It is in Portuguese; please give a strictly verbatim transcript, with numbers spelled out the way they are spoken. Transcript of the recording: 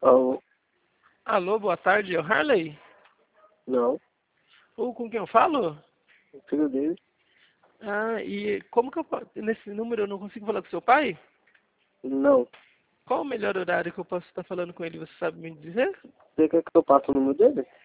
Alô? Alô, boa tarde, é o Harley? Não, Ou com quem eu falo? o filho dele. Ah, e como que eu posso... Nesse número eu não consigo falar com seu pai? Não. Qual o melhor horário que eu posso estar falando com ele, você sabe me dizer? Você quer que eu passe o número dele?